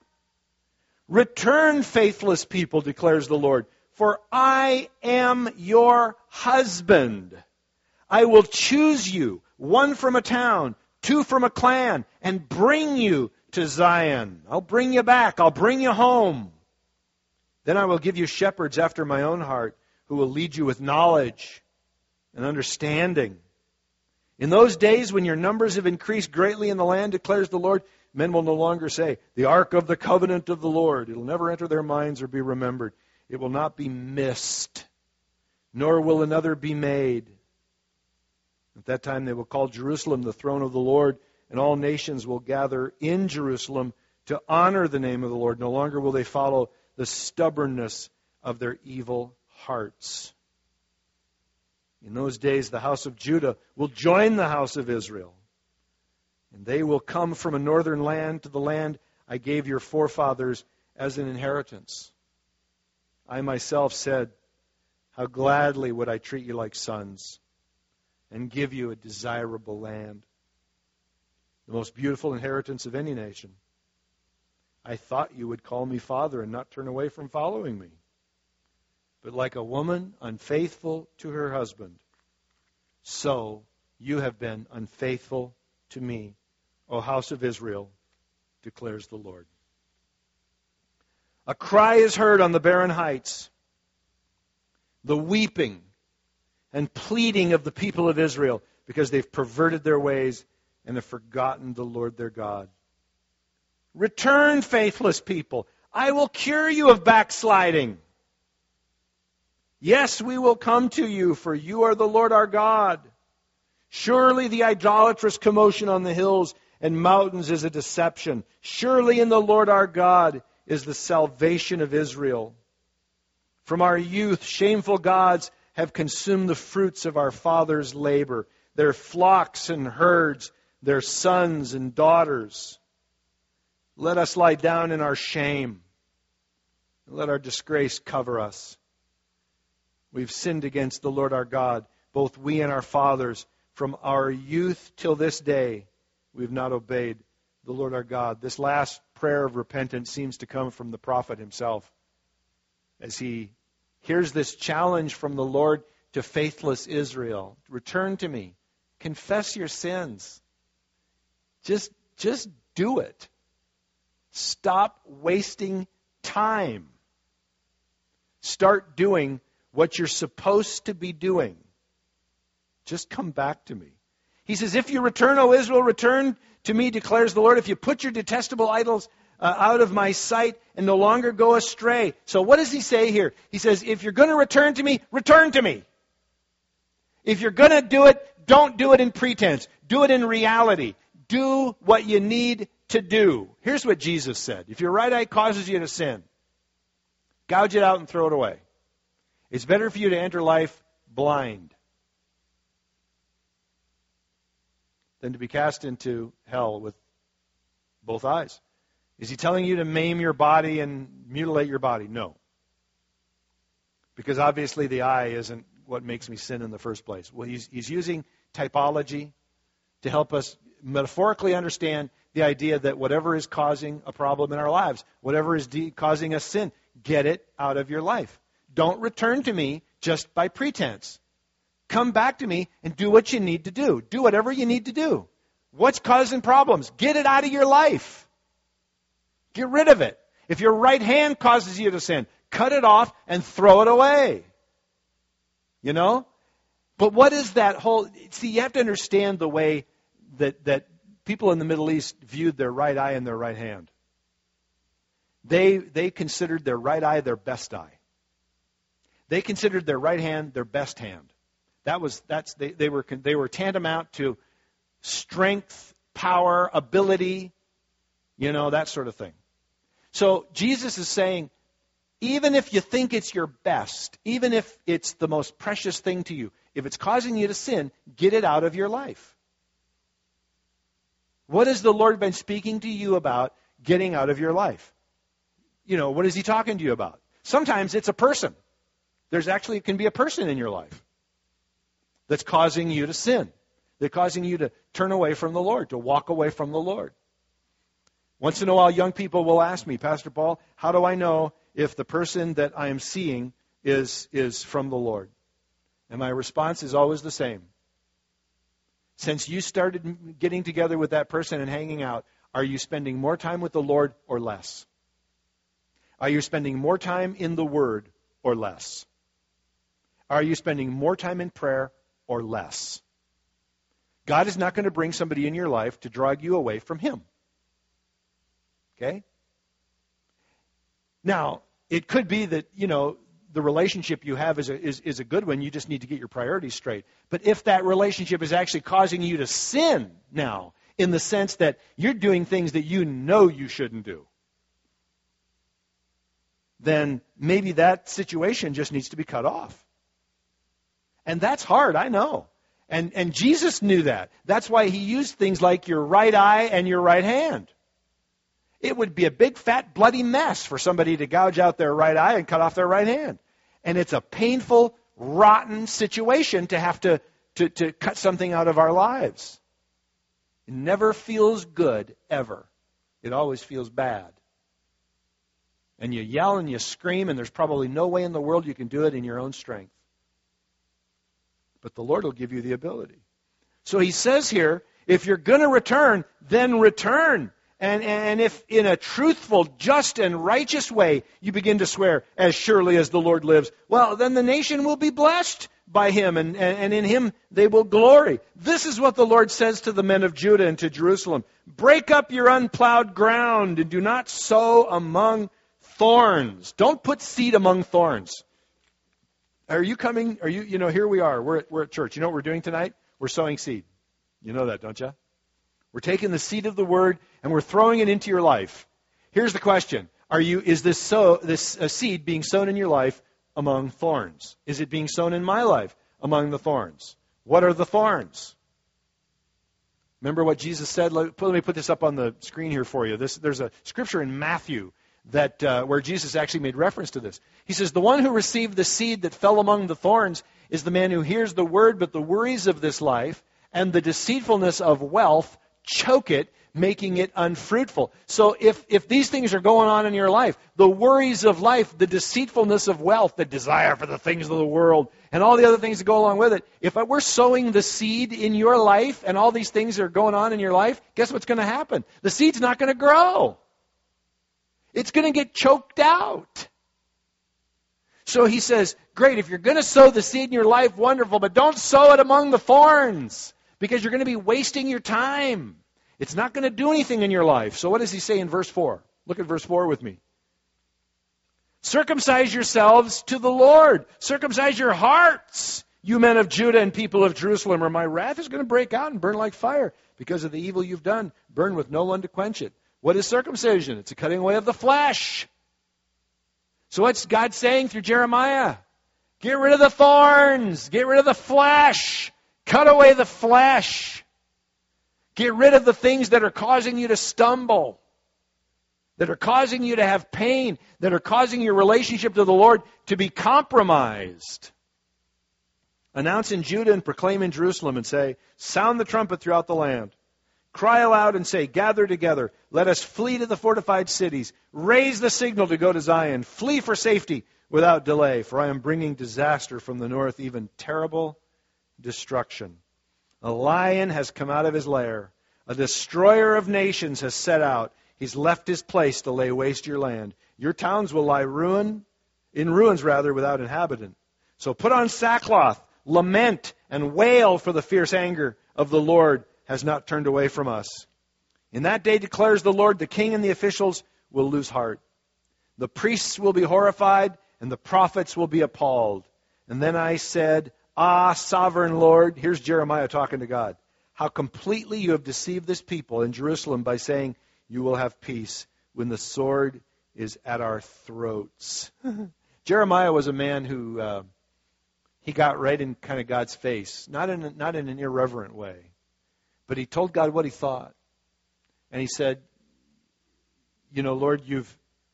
Return, faithless people, declares the Lord, for I am your husband. I will choose you, one from a town, two from a clan, and bring you to Zion. I'll bring you back. I'll bring you home. Then I will give you shepherds after my own heart, who will lead you with knowledge and understanding. In those days when your numbers have increased greatly in the land, declares the Lord, men will no longer say, the ark of the covenant of the Lord. It will never enter their minds or be remembered. It will not be missed, nor will another be made. At that time they will call Jerusalem the throne of the Lord, and all nations will gather in Jerusalem to honor the name of the Lord. No longer will they follow the stubbornness of their evil hearts. In those days, the house of Judah will join the house of Israel, and they will come from a northern land to the land I gave your forefathers as an inheritance. I myself said, how gladly would I treat you like sons and give you a desirable land, the most beautiful inheritance of any nation. I thought you would call me father and not turn away from following me. But like a woman unfaithful to her husband, so you have been unfaithful to me, O house of Israel, declares the Lord. A cry is heard on the barren heights, the weeping and pleading of the people of Israel, because they've perverted their ways and have forgotten the Lord their God. Return, faithless people. I will cure you of backsliding. Yes, we will come to you, for you are the Lord our God. Surely the idolatrous commotion on the hills and mountains is a deception. Surely in the Lord our God is the salvation of Israel. From our youth, shameful gods have consumed the fruits of our fathers' labor, their flocks and herds, their sons and daughters. Let us lie down in our shame. Let our disgrace cover us. We've sinned against the Lord our God, both we and our fathers. From our youth till this day, we've not obeyed the Lord our God. This last prayer of repentance seems to come from the prophet himself, as he hears this challenge from the Lord to faithless Israel. Return to me. Confess your sins. Just do it. Stop wasting time. Start doing what you're supposed to be doing. Just come back to me. He says, if you return, O Israel, return to me, declares the Lord. If you put your detestable idols out of my sight and no longer go astray. So what does he say here? He says, if you're going to return to me, return to me. If you're going to do it, don't do it in pretense. Do it in reality. Do what you need to do. Here's what Jesus said. If your right eye causes you to sin, gouge it out and throw it away. It's better for you to enter life blind than to be cast into hell with both eyes. Is he telling you to maim your body and mutilate your body? No. Because obviously the eye isn't what makes me sin in the first place. Well, he's using typology to help us metaphorically understand the idea that whatever is causing a problem in our lives, whatever is causing us sin, get it out of your life. Don't return to me just by pretense. Come back to me and do what you need to do. Do whatever you need to do. What's causing problems? Get it out of your life. Get rid of it. If your right hand causes you to sin, cut it off and throw it away. You know? But what is that whole... See, you have to understand the way that people in the Middle East viewed their right eye and their right hand. They considered their right eye their best eye. They considered their right hand their best hand. They were tantamount to strength, power, ability, that sort of thing. So Jesus is saying, even if you think it's your best, even if it's the most precious thing to you, if it's causing you to sin, get it out of your life. What has the Lord been speaking to you about getting out of your life? What is he talking to you about? Sometimes it's a person. It can be a person in your life that's causing you to sin. They're causing you to turn away from the Lord, to walk away from the Lord. Once in a while, young people will ask me, Pastor Paul, how do I know if the person that I am seeing is from the Lord? And my response is always the same. Since you started getting together with that person and hanging out, are you spending more time with the Lord or less? Are you spending more time in the Word or less? Are you spending more time in prayer or less? God is not going to bring somebody in your life to drag you away from Him. Okay? Now, it could be that, the relationship you have is a good one. You just need to get your priorities straight. But if that relationship is actually causing you to sin now, in the sense that you're doing things that you know you shouldn't do, then maybe that situation just needs to be cut off. And that's hard, I know. And Jesus knew that. That's why He used things like your right eye and your right hand. It would be a big, fat, bloody mess for somebody to gouge out their right eye and cut off their right hand. And it's a painful, rotten situation to have to cut something out of our lives. It never feels good, ever. It always feels bad. And you yell and you scream, and there's probably no way in the world you can do it in your own strength. But the Lord will give you the ability. So He says here, if you're going to return, then return. And if in a truthful, just, and righteous way you begin to swear, as surely as the Lord lives, well, then the nation will be blessed by Him, and in Him they will glory. This is what the Lord says to the men of Judah and to Jerusalem. Break up your unplowed ground, and do not sow among thorns. Don't put seed among thorns. Are you coming? Are you, here we are. We're at church. You know what we're doing tonight? We're sowing seed. You know that, don't you? We're taking the seed of the Word and we're throwing it into your life. Here's the question. Is this seed being sown in your life among thorns? Is it being sown in my life among the thorns? What are the thorns? Remember what Jesus said? Let me put this up on the screen here for you. There's a scripture in Matthew that where Jesus actually made reference to this. He says, the one who received the seed that fell among the thorns is the man who hears the word, but the worries of this life and the deceitfulness of wealth choke it, making it unfruitful. So if these things are going on in your life, the worries of life, the deceitfulness of wealth, the desire for the things of the world, and all the other things that go along with it, if we're sowing the seed in your life and all these things are going on in your life, guess what's going to happen? The seed's not going to grow. It's going to get choked out. So he says, great, if you're going to sow the seed in your life, wonderful, but don't sow it among the thorns because you're going to be wasting your time. It's not going to do anything in your life. So what does he say in verse 4? Look at verse 4 with me. Circumcise yourselves to the Lord. Circumcise your hearts, you men of Judah and people of Jerusalem, or my wrath is going to break out and burn like fire because of the evil you've done. Burn with no one to quench it. What is circumcision? It's a cutting away of the flesh. So what's God saying through Jeremiah? Get rid of the thorns. Get rid of the flesh. Cut away the flesh. Get rid of the things that are causing you to stumble, that are causing you to have pain, that are causing your relationship to the Lord to be compromised. Announce in Judah and proclaim in Jerusalem and say, sound the trumpet throughout the land. Cry aloud and say, gather together. Let us flee to the fortified cities. Raise the signal to go to Zion. Flee for safety without delay, for I am bringing disaster from the north, even terrible destruction. A lion has come out of his lair. A destroyer of nations has set out. He's left his place to lay waste your land. Your towns will lie in ruins without inhabitant. So put on sackcloth, lament, and wail, for the fierce anger of the Lord has not turned away from us. In that day, declares the Lord, the king and the officials will lose heart. The priests will be horrified, and the prophets will be appalled. And then I said, ah, sovereign Lord, here's Jeremiah talking to God, how completely you have deceived this people in Jerusalem by saying, you will have peace when the sword is at our throats. Jeremiah was a man who he got right in kind of God's face, not in an irreverent way, but he told God what he thought. And he said, Lord, you've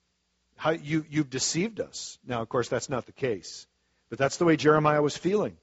deceived us. Now, of course, that's not the case, but that's the way Jeremiah was feeling.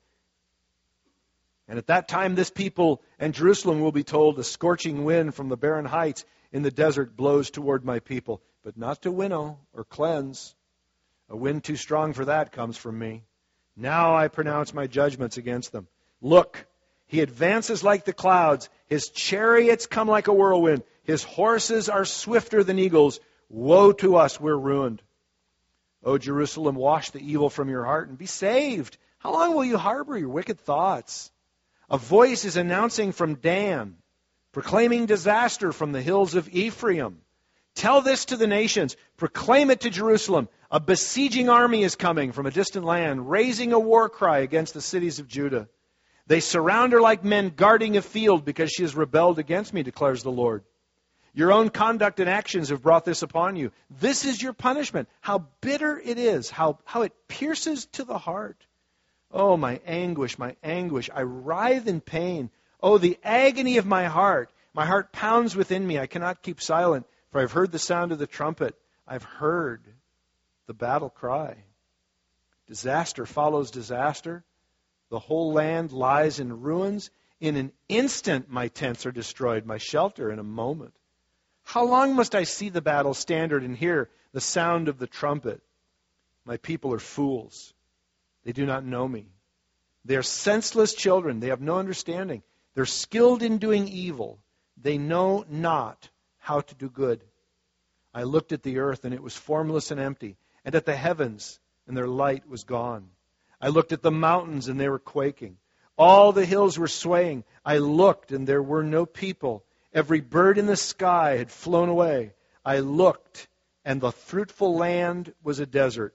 And at that time, this people and Jerusalem will be told, a scorching wind from the barren heights in the desert blows toward my people, but not to winnow or cleanse. A wind too strong for that comes from me. Now I pronounce my judgments against them. Look, he advances like the clouds. His chariots come like a whirlwind. His horses are swifter than eagles. Woe to us, we're ruined. O Jerusalem, wash the evil from your heart and be saved. How long will you harbor your wicked thoughts? A voice is announcing from Dan, proclaiming disaster from the hills of Ephraim. Tell this to the nations. Proclaim it to Jerusalem. A besieging army is coming from a distant land, raising a war cry against the cities of Judah. They surround her like men guarding a field because she has rebelled against me, declares the Lord. Your own conduct and actions have brought this upon you. This is your punishment. How bitter it is, how it pierces to the heart. Oh, my anguish, I writhe in pain. Oh, the agony of my heart. My heart pounds within me. I cannot keep silent, for I've heard the sound of the trumpet. I've heard the battle cry. Disaster follows disaster. The whole land lies in ruins. In an instant, my tents are destroyed, my shelter in a moment. How long must I see the battle standard and hear the sound of the trumpet? My people are fools. They do not know me. They are senseless children. They have no understanding. They're skilled in doing evil. They know not how to do good. I looked at the earth, and it was formless and empty, and at the heavens, and their light was gone. I looked at the mountains, and they were quaking. All the hills were swaying. I looked, and there were no people. Every bird in the sky had flown away. I looked, and the fruitful land was a desert.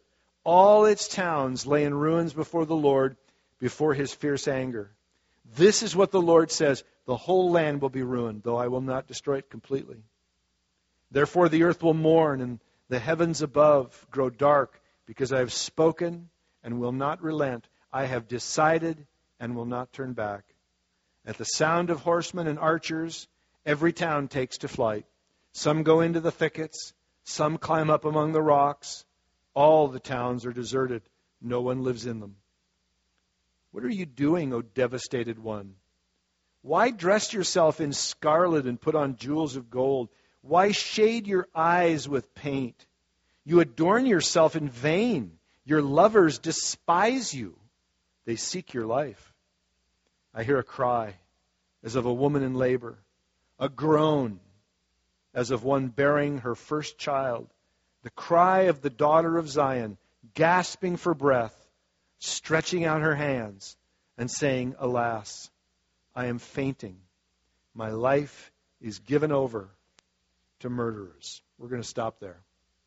All its towns lay in ruins before the Lord, before his fierce anger. This is what the Lord says, the whole land will be ruined, though I will not destroy it completely. Therefore the earth will mourn, and the heavens above grow dark, because I have spoken and will not relent. I have decided and will not turn back. At the sound of horsemen and archers, every town takes to flight. Some go into the thickets, some climb up among the rocks. All the towns are deserted. No one lives in them. What are you doing, O devastated one? Why dress yourself in scarlet and put on jewels of gold? Why shade your eyes with paint? You adorn yourself in vain. Your lovers despise you. They seek your life. I hear a cry as of a woman in labor, a groan as of one bearing her first child, the cry of the daughter of Zion, gasping for breath, stretching out her hands and saying, Alas, I am fainting. My life is given over to murderers. We're going to stop there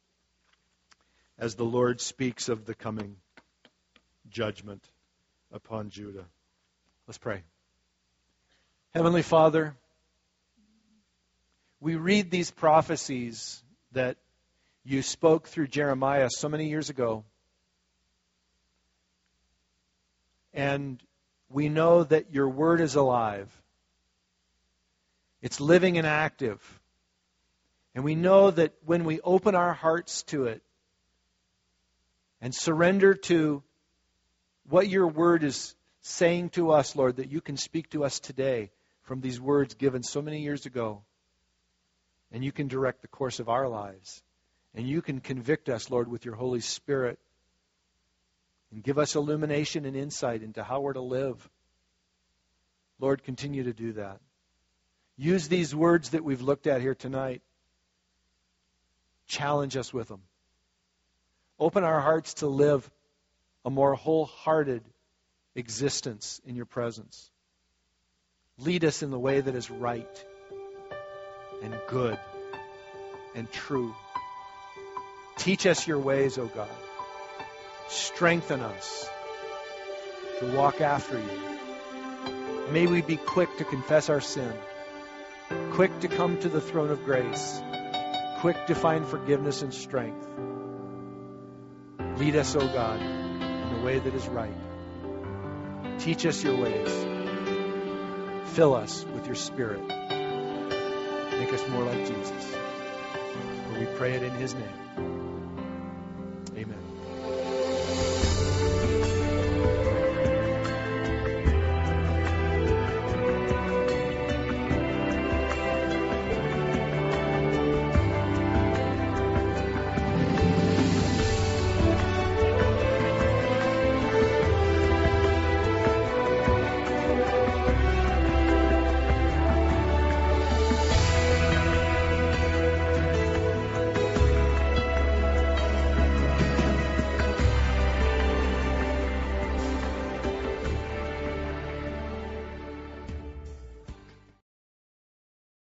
as the Lord speaks of the coming judgment upon Judah. Let's pray. Heavenly Father, we read these prophecies that you spoke through Jeremiah so many years ago. And we know that your word is alive. It's living and active. And we know that when we open our hearts to it and surrender to what your word is saying to us, Lord, that you can speak to us today from these words given so many years ago. And you can direct the course of our lives. And you can convict us, Lord, with your Holy Spirit. And give us illumination and insight into how we're to live. Lord, continue to do that. Use these words that we've looked at here tonight. Challenge us with them. Open our hearts to live a more wholehearted existence in your presence. Lead us in the way that is right and good and true. Teach us your ways, O God. Strengthen us to walk after you. May we be quick to confess our sin, quick to come to the throne of grace, quick to find forgiveness and strength. Lead us, O God, in the way that is right. Teach us your ways. Fill us with your Spirit. Make us more like Jesus. For we pray it in his name.